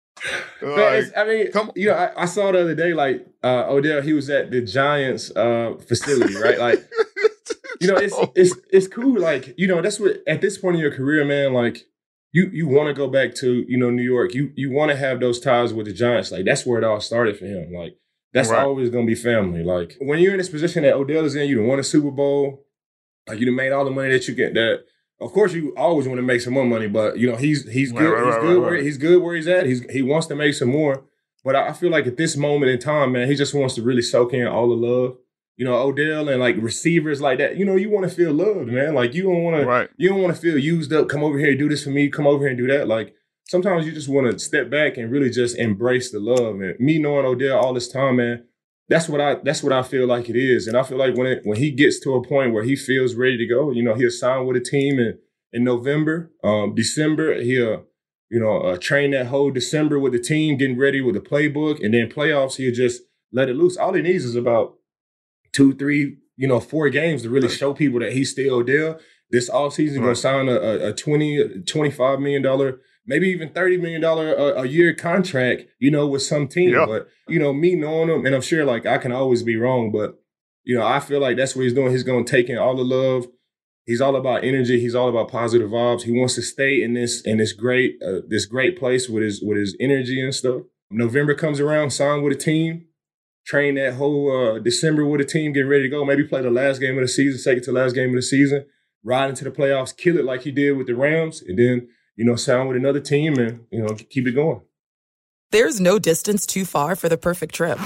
Man, like, it's- I mean, come- you know, I, I saw the other day, like uh, Odell, he was at the Giants uh, facility, right? Like, you know, it's it's it's cool. Like, you know, that's what at this point in your career, man. Like, you you want to go back to, you know, New York. You you want to have those ties with the Giants. Like, that's where it all started for him. Like, that's Right. always gonna be family. Like, when you're in this position that Odell is in, you done won a Super Bowl. Like, you done made all the money that you get. That of course you always want to make some more money, but you know he's he's Right, good. right, he's right, good right, where right. he's good where he's at. He's he wants to make some more. But I I feel like at this moment in time, man, he just wants to really soak in all the love. You know, Odell and like receivers like that. You know, you want to feel loved, man. Like you don't want to, Right. you don't want to feel used up. Come over here and do this for me. Come over here and do that. Like sometimes you just want to step back and really just embrace the love. And me knowing Odell all this time, man, that's what I that's what I feel like it is. And I feel like when it when he gets to a point where he feels ready to go, you know, he'll sign with a team and in November. Um, December, he'll, you know, uh, train that whole December with the team, getting ready with the playbook. And then playoffs, he'll just let it loose. All he needs is about two, three, you know, four games to really show people that he's still there. This offseason, right. going to sign a, a twenty, twenty-five million dollars, maybe even thirty million dollars a, a year contract, you know, with some team. Yeah. But, you know, me knowing him, and I'm sure, like, I can always be wrong, but, you know, I feel like that's what he's doing. He's going to take in all the love. He's all about energy. He's all about positive vibes. He wants to stay in this in this great uh, this great place with his with his energy and stuff. November comes around, sign with a team, train that whole uh, December with a team, get ready to go. Maybe play the last game of the season, second to last game of the season, ride into the playoffs, kill it like he did with the Rams, and then, you know, sign with another team and, you know, keep it going. There's no distance too far for the perfect trip.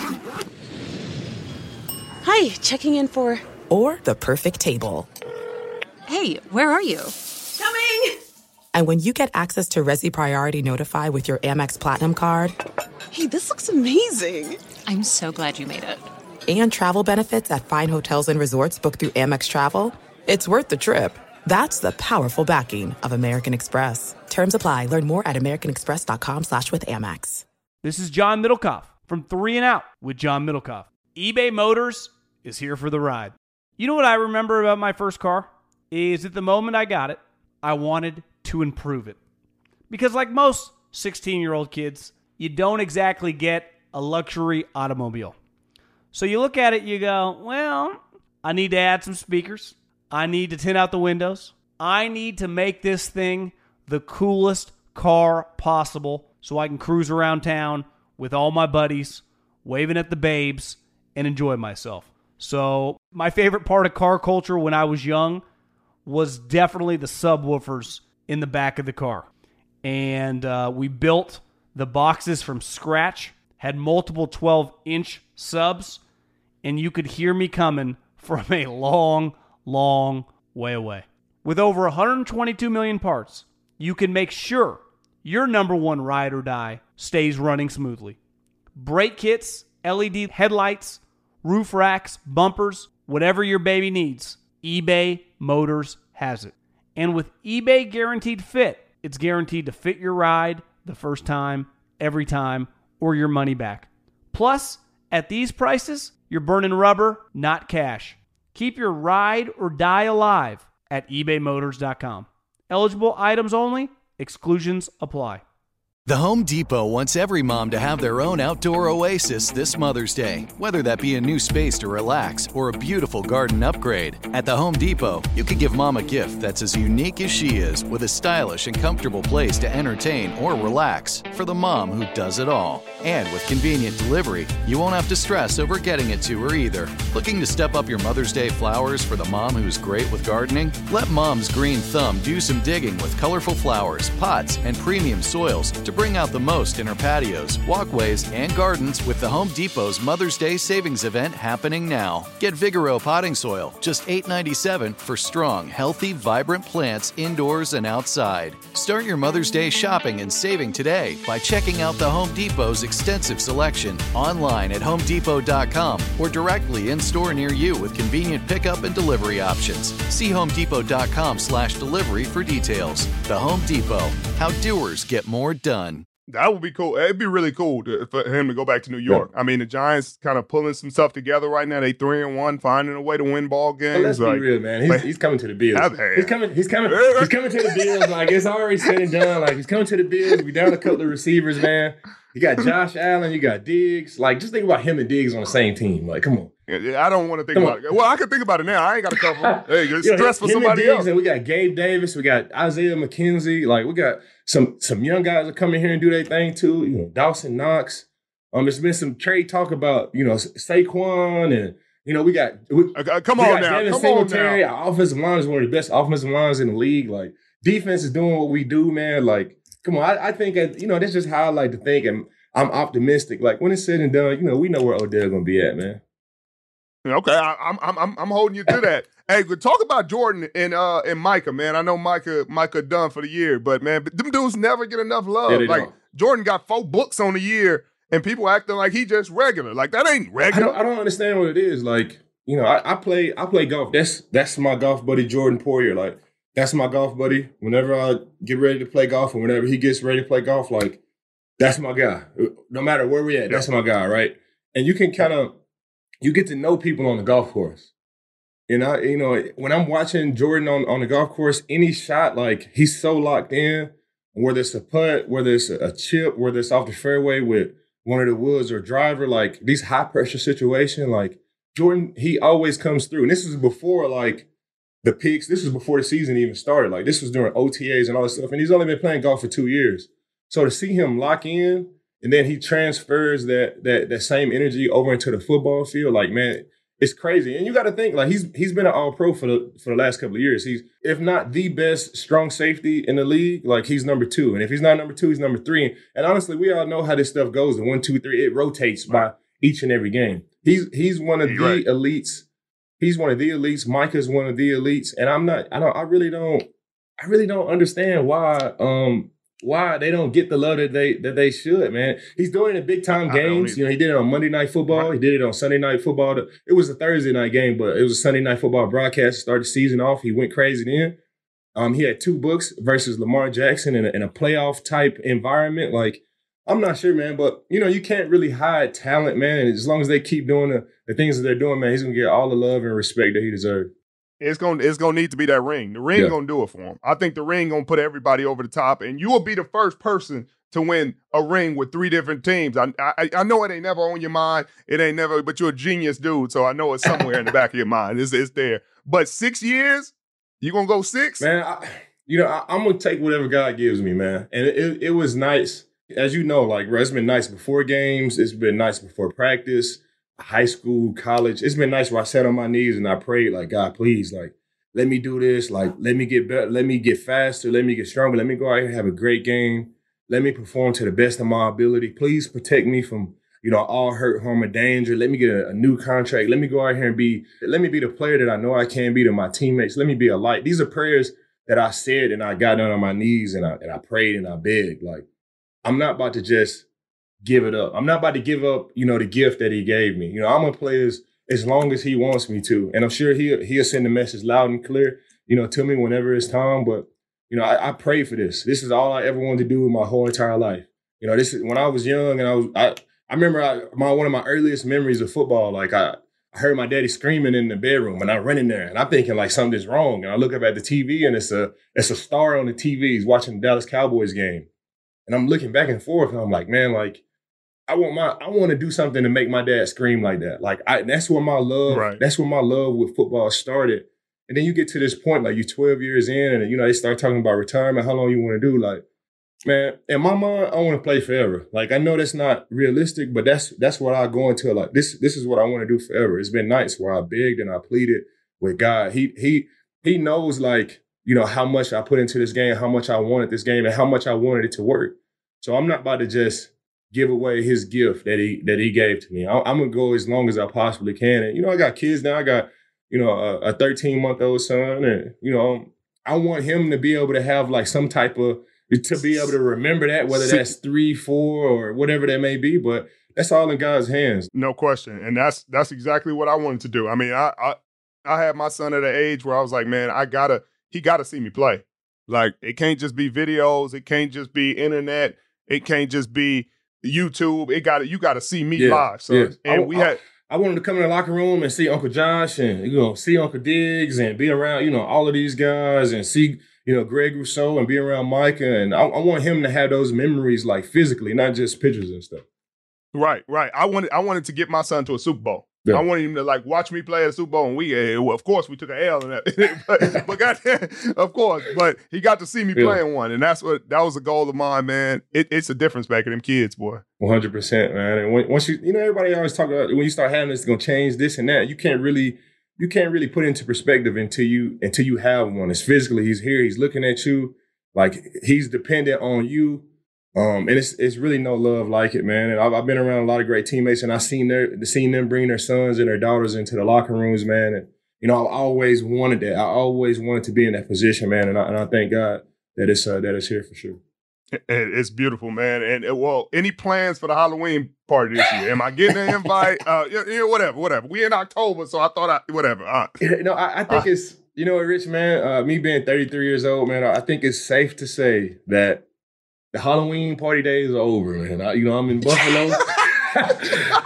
Hi, checking in for... Or the perfect table. Hey, where are you? Coming! And when you get access to Resi Priority Notify with your Amex Platinum card... Hey, this looks amazing! I'm so glad you made it. And travel benefits at fine hotels and resorts booked through Amex Travel, it's worth the trip. That's the powerful backing of American Express. Terms apply. Learn more at americanexpress.com slash with Amex. This is John Middlecoff from Three and Out with John Middlecoff. eBay Motors is here for the ride. You know what I remember about my first car? Is at the moment I got it, I wanted to improve it. Because like most sixteen-year-old kids, you don't exactly get a luxury automobile. So you look at it, you go, well, I need to add some speakers. I need to tint out the windows. I need to make this thing the coolest car possible so I can cruise around town with all my buddies, waving at the babes, and enjoy myself. So my favorite part of car culture when I was young was definitely the subwoofers in the back of the car. And uh, we built the boxes from scratch, had multiple twelve-inch subs, and you could hear me coming from a long, long way away. With over one hundred twenty-two million parts, you can make sure your number one ride or die stays running smoothly. Brake kits, L E D headlights, roof racks, bumpers, whatever your baby needs, eBay Motors has it. And with eBay Guaranteed Fit, it's guaranteed to fit your ride the first time, every time, or your money back. Plus, at these prices, you're burning rubber, not cash. Keep your ride or die alive at ebay motors dot com. Eligible items only. Exclusions apply. The Home Depot wants every mom to have their own outdoor oasis this Mother's Day, whether that be a new space to relax or a beautiful garden upgrade. At the Home Depot, you could give mom a gift that's as unique as she is, with a stylish and comfortable place to entertain or relax for the mom who does it all. And with convenient delivery, you won't have to stress over getting it to her either. Looking to step up your Mother's Day flowers for the mom who's great with gardening? Let Mom's green thumb do some digging with colorful flowers, pots, and premium soils to bring out the most in her patios, walkways, and gardens with the Home Depot's Mother's Day Savings Event happening now. Get Vigoro potting soil, just eight dollars and ninety-seven cents for strong, healthy, vibrant plants indoors and outside. Start your Mother's Day shopping and saving today by checking out the Home Depot's extensive selection online at home depot dot com or directly in-store near you with convenient pickup and delivery options. See home depot dot com slash delivery for details. The Home Depot, how doers get more done. That would be cool. It'd be really cool to, for him to go back to New York. Yeah. I mean, the Giants kind of pulling some stuff together right now. They three and one, finding a way to win ball games. Well, let's like, be real, man. He's, like, he's coming to the Bills. He's coming. He's coming. He's coming to the Bills. Like, it's already said and done. Like, he's coming to the Bills. We down a couple of receivers, man. You got Josh Allen. You got Diggs. Like, just think about him and Diggs on the same team. Like, come on. Yeah, I don't want to think come about on. it. Well, I can think about it now. I ain't got a couple. Hey, it's you stress know, for somebody else. And we got Gabe Davis. We got Isaiah McKenzie. Like, we got some some young guys that come in here and do their thing too. You know, Dawson Knox. Um, there's been some trade talk about, you know, Saquon and, you know, we got we, uh, come we on got now. Devin Come Singletary. on now. Our offensive line is one of the best offensive lines in the league. Like, defense is doing what we do, man. Like, come on. I, I think, you know, that's just how I like to think, and I'm optimistic. Like, when it's said and done, you know, we know where Odell gonna be at, man. Okay, I, I'm I'm I'm holding you to that. Hey, talk about Jordan and uh and Micah, man. I know Micah Micah done for the year, but man, them dudes never get enough love. Yeah, like don't. Jordan got four books on the year, and people acting like he just regular. Like that ain't regular. I don't, I don't understand what it is. Like, you know, I, I play I play golf. That's that's my golf buddy Jordan Poirier. Like, that's my golf buddy. Whenever I get ready to play golf, or whenever he gets ready to play golf, like that's my guy. No matter where we at, that's my guy, right? And you can kind of you get to know people on the golf course. You know, you know, when I'm watching Jordan on, on the golf course, any shot, like he's so locked in, whether it's a putt, whether it's a chip, whether it's off the fairway with one of the woods or driver, like these high pressure situations, like Jordan, he always comes through. And this is before like the peaks. This is before the season even started. Like this was during O T As and all this stuff. And he's only been playing golf for two years. So to see him lock in and then he transfers that that that same energy over into the football field, like, man, it's crazy. And you got to think, like, he's he's been an all-pro for the for the last couple of years. He's, if not the best strong safety in the league, like, he's number two. And if he's not number two, he's number three. And honestly, we all know how this stuff goes. The one, two, three, it rotates by each and every game. He's he's one of the right. elites. He's one of the elites. Micah's one of the elites. And I'm not, I don't, I really don't, I really don't understand why um why they don't get the love that they that they should, man. He's doing it in big time games. You know, he did it on Monday Night Football. He did it on Sunday Night Football. It was a Thursday night game, but it was a Sunday Night Football broadcast to start the season off. He went crazy then. Um, he had two books versus Lamar Jackson in a, in a playoff type environment. Like, I'm not sure, man, but you know, you can't really hide talent, man. And as long as they keep doing the, the things that they're doing, man, he's gonna get all the love and respect that he deserves. It's gonna it's gonna need to be that ring. The ring yeah. gonna do it for him. I think the ring gonna put everybody over the top, and you will be the first person to win a ring with three different teams. I I, I know it ain't never on your mind. It ain't never, but you're a genius dude, so I know it's somewhere in the back of your mind. It's it's there. But six years, you gonna go six? Man, I, you know I, I'm gonna take whatever God gives me, man. And it, it, it was nice, as you know. Like, bro, it's been nice before games. It's been nice before practice. High school, college. It's been nice where I sat on my knees and I prayed, like, God, please, like, let me do this. Like, let me get better. Let me get faster. Let me get stronger. Let me go out here and have a great game. Let me perform to the best of my ability. Please protect me from, you know, all hurt, harm, or danger. Let me get a, a new contract. Let me go out here and be, let me be the player that I know I can be to my teammates. Let me be a light. These are prayers that I said and I got down on my knees and I, and I prayed and I begged. Like, I'm not about to just give it up. I'm not about to give up, you know, the gift that he gave me. You know, I'm going to play as, as long as he wants me to. And I'm sure he'll, he'll send the message loud and clear, you know, to me whenever it's time. But, you know, I, I prayed for this. This is all I ever wanted to do in my whole entire life. You know, this is when I was young and I was, I, I remember I, my, one of my earliest memories of football, like I, I heard my daddy screaming in the bedroom and I run in there and I'm thinking like something's wrong. And I look up at the T V and it's a, it's a star on the T V. He's watching the Dallas Cowboys game. And I'm looking back and forth and I'm like, man, like, I want my, I want to do something to make my dad scream like that. Like, I, that's where my love, right. that's where my love with football started. And then you get to this point, like you're twelve years in and, you know, they start talking about retirement, how long you want to do. Like, man, in my mind, I want to play forever. Like, I know that's not realistic, but that's, that's what I go into. Like, this, this is what I want to do forever. It's been nights where I begged and I pleaded with God. He, he, he knows, like, you know, how much I put into this game, how much I wanted this game and how much I wanted it to work. So I'm not about to just give away his gift that he that he gave to me. I, I'm gonna go as long as I possibly can. And you know, I got kids now. I got you know a thirteen month old son, and you know, I want him to be able to have like some type of to be able to remember that, whether that's three, four, or whatever that may be. But that's all in God's hands. No question, and that's that's exactly what I wanted to do. I mean, I I, I had my son at an age where I was like, man, I gotta he gotta see me play. Like, it can't just be videos. It can't just be internet. It can't just be YouTube. It got you got to see me yeah, live, son. Yeah. And I, we had. I, I wanted to come in the locker room and see Uncle Josh and you know see Uncle Diggs and be around you know all of these guys and see you know Greg Rousseau and be around Micah and I, I want him to have those memories like physically, not just pictures and stuff. Right, right. I wanted I wanted to get my son to a Super Bowl. Yeah. I wanted him to like watch me play at a Super Bowl, and we, uh, well, of course, we took an L in that, but, but goddamn, of course, but he got to see me yeah. playing one, and that's what that was a goal of mine, man. It, it's a difference back in them kids, boy. One hundred percent, man. And when, once you, you know, everybody always talk about when you start having this, it's gonna change this and that. You can't really, you can't really put it into perspective until you until you have one. It's physically, he's here, he's looking at you, like he's dependent on you. Um, and it's it's really no love like it, man. And I've, I've been around a lot of great teammates, and I've seen their seen them bring their sons and their daughters into the locker rooms, man. And you know, I always wanted that. I always wanted to be in that position, man. And I, and I thank God that it's uh, that it's here for sure. It's beautiful, man. And uh, well, any plans for the Halloween party this year? Am I getting an invite? uh, you know, whatever, whatever. We in October, so I thought I whatever. Uh, you know, I, I think uh, it's you know what, Rich, man, uh, me being thirty-three years old, man, I think it's safe to say that the Halloween party days are over, man. I, you know, I'm in Buffalo. I,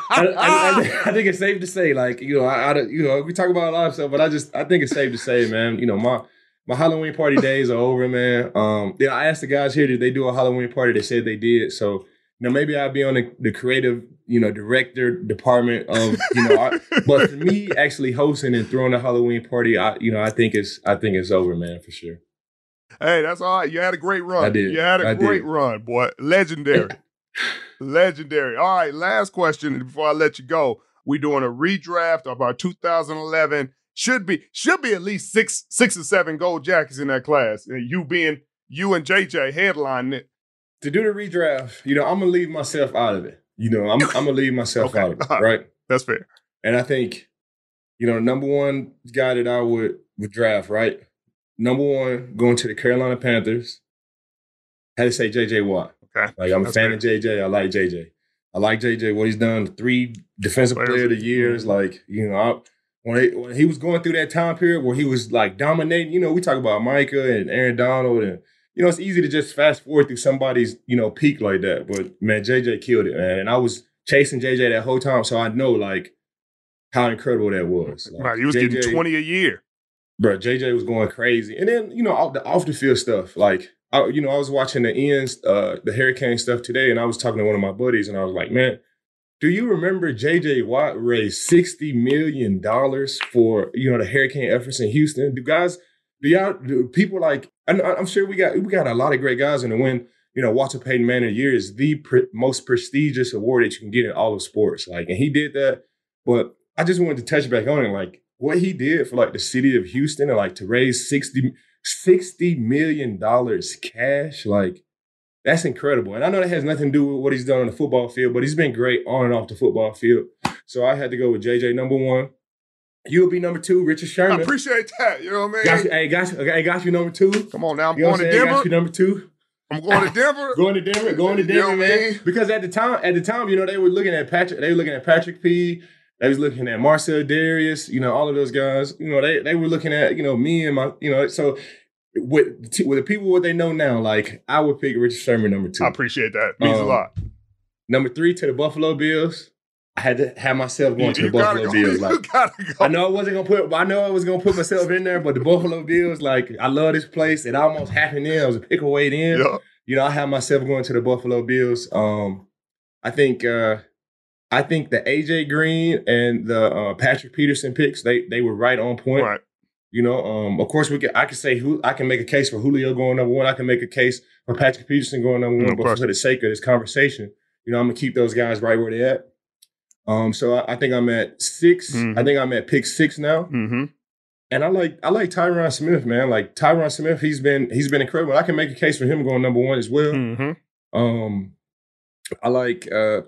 I, I think it's safe to say, like, you know, I, I, you know, we talk about a lot of stuff, but I just, I think it's safe to say, man, you know, my my Halloween party days are over, man. Um, yeah, I asked the guys here, did they do a Halloween party? They said they did. So, you know, maybe I'll be on the, the creative, you know, director department of, you know, I, but for me, actually hosting and throwing a Halloween party, I, you know, I think it's, I think it's over, man, for sure. Hey, that's all right. You had a great run. I did. You had a I great did. run, boy. Legendary. Legendary. All right, last question before I let you go. We're doing a redraft of our two thousand eleven. Should be should be at least six six or seven gold jackets in that class. And you being you and J J headlining it. To do the redraft, you know, I'm gonna leave myself out of it. You know, I'm I'm gonna leave myself Okay. out of it, All right? That's fair. And I think, you know, the number one guy that I would would draft, right? Number one, going to the Carolina Panthers. Had to say J J Watt. Okay. Like, I'm That's a fan fair. of J J. I like J J. I like J J, what he's done, three defensive Players player of the of the years. year. Like, you know, I, when, he, when he was going through that time period where he was like dominating, you know, we talk about Micah and Aaron Donald, and, you know, it's easy to just fast forward through somebody's, you know, peak like that. But, man, J J killed it, man. And I was chasing J J that whole time, so I know, like, how incredible that was. Like, Right, he was J J, getting twenty a year. Bro, J J was going crazy. And then, you know, off the, off the field stuff, like, I, you know, I was watching the ends, uh, the Hurricane stuff today, and I was talking to one of my buddies, and I was like, man, do you remember J J Watt raised sixty million dollars for, you know, the hurricane efforts in Houston? Do guys, do y'all, do people like, I'm, I'm sure we got we got a lot of great guys in the win. You know, Walter Payton Man of the Year is the pre- most prestigious award that you can get in all of sports. Like, and he did that. But I just wanted to touch back on it, like, what he did for, like, the city of Houston and, like, to raise sixty million dollars cash, like, that's incredible. And I know that has nothing to do with what he's done on the football field, but he's been great on and off the football field. So I had to go with J J number one. You'll be number two, Richard Sherman. I appreciate that. You know what I mean? Got you, hey, got you, okay, got you number two. Come on now. I'm You know going what to I'm saying? Denver. Got you number two. I'm going to Denver. Going to Denver, going to You know Denver, what I man. mean? Because at the time, at the time, you know, they were looking at Patrick, they were looking at Patrick P. They was looking at Marcel Darius, you know, all of those guys. You know, they they were looking at, you know, me and my, you know, so with with the people what they know now, like, I would pick Richard Sherman number two. I appreciate that. It means Um, a lot. Number three to the Buffalo Bills. I had to have myself going You, to you the gotta Buffalo go. Bills. You Like, gotta go. I know I wasn't gonna put, I know I was gonna put myself in there, but the Buffalo Bills, like, I love this place. It almost happened in. I was a pick away in. Yeah. You know, I have myself going to the Buffalo Bills. Um, I think, uh, I think the A J Green and the uh, Patrick Peterson picks, they they were right on point. Right. You know, um, of course, we can. I can say who I can make a case for Julio going number one. I can make a case for Patrick Peterson going number No one. But question. for the sake of this conversation, you know, I'm gonna keep those guys right where they're at. Um, so I, I think I'm at six. Mhm. I think I'm at pick six now. Mm-hmm. And I like I like Tyron Smith, man. Like Tyron Smith, he's been he's been incredible. I can make a case for him going number one as well. Mm-hmm. Um, I like uh,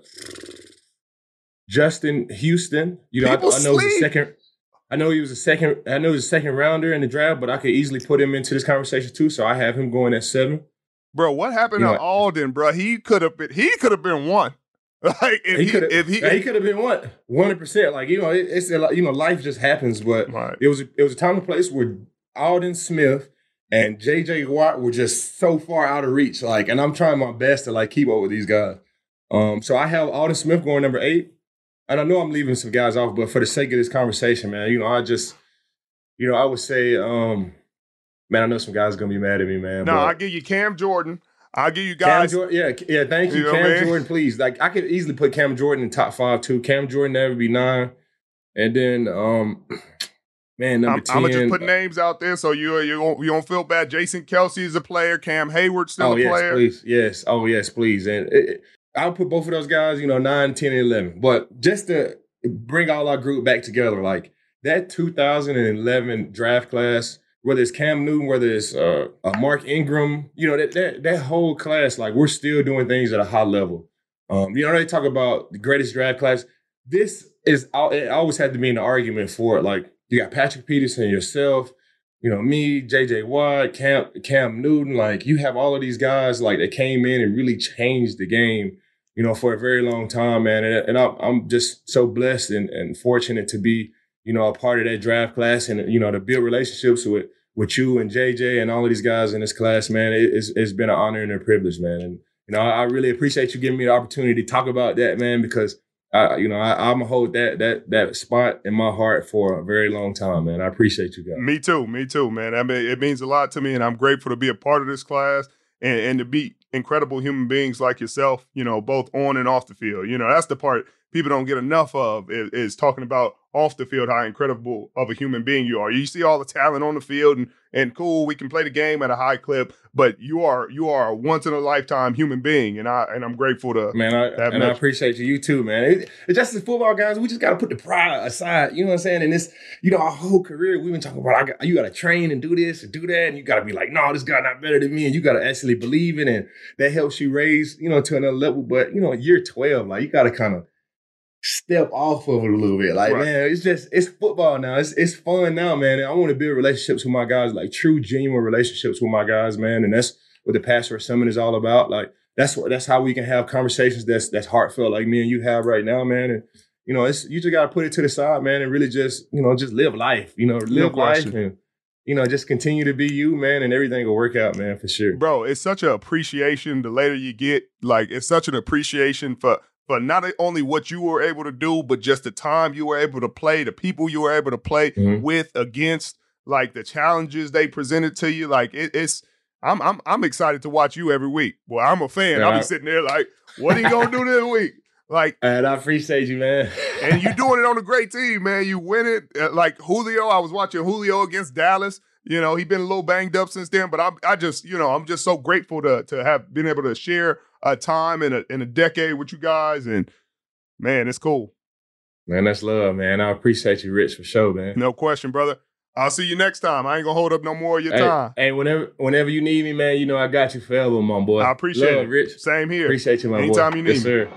Justin Houston. You know, I, I People know he's a sleep. second. I know he was a second. I know he's a second rounder in the draft, but I could easily put him into this conversation too. So I have him going at seven. Bro, what happened You know, to Alden, bro? He could have been. He could have been one. Like if he he, could have. if he, he could have been what one hundred percent. Like, you know, it, it's a lot- you know, life just happens. But Right. it was it was a time and place where Alden Smith and J J Watt were just so far out of reach. Like, and I'm trying my best to like keep up with these guys. Um, so I have Alden Smith going number eight. And I know I'm leaving some guys off, but for the sake of this conversation, man, you know, I just, you know, I would say, um, man, I know some guys are gonna be mad at me, man. no, but I give you Cam Jordan. I'll give you Cam guys. Jordan, yeah, yeah, thank you, You know what I Cam mean? Jordan, please. Like, I could easily put Cam Jordan in top five too. Cam Jordan that would be nine, and then, um, man, number I'm, ten. I'm gonna just put names out there so you you won't, you don't feel bad. Jason Kelsey is a player. Cam Hayward still oh a yes, player. please, yes, oh yes, please, and it, it- I'll put both of those guys, you know, nine, ten, and eleven. But just to bring all our group back together, like that two thousand eleven draft class, whether it's Cam Newton, whether it's uh, uh, Mark Ingram, you know, that, that that whole class, like, we're still doing things at a high level. Um, you know, they talk about the greatest draft class. This is, it always had to be an argument for it. Like, you got Patrick Peterson, yourself, you know, me, J J Watt, Cam, Cam Newton. Like, you have all of these guys, like, that came in and really changed the game, you know, for a very long time, man. And, and I'm, I'm just so blessed and, and fortunate to be, you you know, a part of that draft class and, you know, to build relationships with, with you and J J and all of these guys in this class, man, it, it's, it's been an honor and a privilege, man. And, you know, I, I really appreciate you giving me the opportunity to talk about that, man, because I, you know, I, I'm gonna hold that that that spot in my heart for a very long time, man. I appreciate you guys. Me too, me too, man. I mean, it means a lot to me, and I'm grateful to be a part of this class and, and to be incredible human beings like yourself, you know, both on and off the field. You know, that's the part people don't get enough of is, is talking about off the field, how incredible of a human being you are. You see all the talent on the field and, and cool, we can play the game at a high clip, but you are you are a once in a lifetime human being. And I and I'm grateful to man, I, have and I appreciate you, you too, man. It, it's just as football guys, we just gotta put the pride aside. You know what I'm saying? And this, you know, our whole career, we've been talking about I got, you gotta train and do this and do that, and you gotta be like, no, this guy not better than me, and you gotta actually believe it, and that helps you raise, you know, to another level. But you know, year twelve, like you gotta kind of step off of it a little bit. Like, right. man, it's just, it's football now. It's it's fun now, man. And I want to build relationships with my guys, like true, genuine relationships with my guys, man. And that's what the Pass Rush Summit is all about. Like, that's what, that's how we can have conversations that's that's heartfelt, like me and you have right now, man. And, you know, it's you just got to put it to the side, man, and really just, you know, just live life, you know, live no life and, you know, just continue to be you, man, and everything will work out, man, for sure. Bro, it's such an appreciation the later you get. Like, it's such an appreciation for, for not only what you were able to do, but just the time you were able to play, the people you were able to play mm-hmm. with, against, like the challenges they presented to you. Like it, it's, I'm I'm I'm excited to watch you every week. Well, I'm a fan. Yeah, I'll be I, sitting there like, what are you gonna do this week? Like, and I appreciate you, man. And you doing it on a great team, man. You win it. Like Julio, I was watching Julio against Dallas. You know, he's been a little banged up since then, but I I just, you know, I'm just so grateful to to have been able to share a time in a in a decade with you guys, and man, it's cool. Man, that's love, man. I appreciate you, Rich, for sure, man. No question, brother. I'll see you next time. I ain't gonna hold up no more of your hey, time. Hey, whenever whenever you need me, man, you know I got you forever, my boy. I appreciate love, it, Rich. Same here. Appreciate you, my Anytime boy. Anytime you need yes, me. Sir.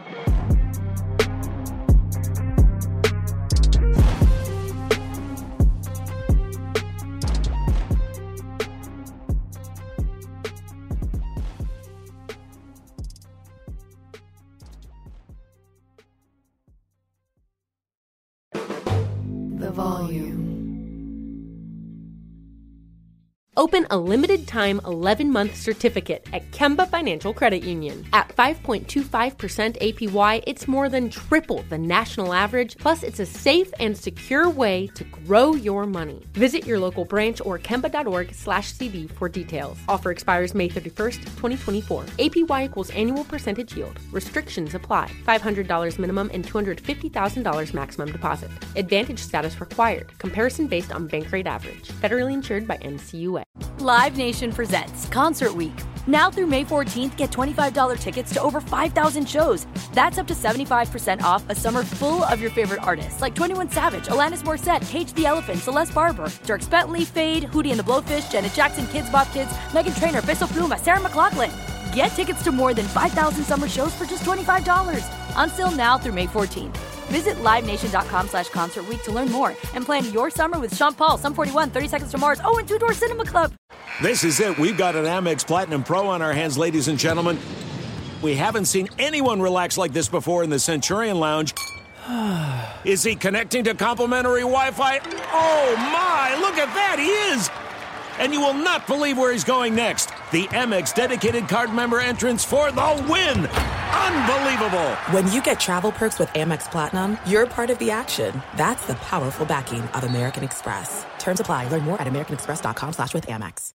Open a limited-time eleven-month certificate at Kemba Financial Credit Union. At five point two five percent A P Y, it's more than triple the national average, plus it's a safe and secure way to grow your money. Visit your local branch or kemba.org slash CD for details. Offer expires May thirty-first, twenty twenty-four. A P Y equals annual percentage yield. Restrictions apply. five hundred dollars minimum and two hundred fifty thousand dollars maximum deposit. Advantage status required. Comparison based on bank rate average. Federally insured by N C U A. Live Nation presents Concert Week. Now through May fourteenth, get twenty-five dollars tickets to over five thousand shows. That's up to seventy-five percent off a summer full of your favorite artists like twenty-one Savage, Alanis Morissette, Cage the Elephant, Celeste Barber, Dierks Bentley, Fade, Hootie and the Blowfish, Janet Jackson, Kids Bop Kids, Meghan Trainor, Peso Pluma, Sarah McLachlan. Get tickets to more than five thousand summer shows for just twenty-five dollars. Until now through May fourteenth. Visit livenation.com slash concert week to learn more and plan your summer with Sean Paul, Sum forty-one, thirty Seconds to Mars, oh, and Two Door Cinema Club. This is it. We've got an Amex Platinum Pro on our hands, ladies and gentlemen. We haven't seen anyone relax like this before in the Centurion Lounge. Is he connecting to complimentary Wi-Fi? Oh, my. Look at that. He is. And you will not believe where he's going next. The Amex dedicated card member entrance for the win. Unbelievable. When you get travel perks with Amex Platinum, you're part of the action. That's the powerful backing of American Express. Terms apply. Learn more at americanexpress.com slash with Amex.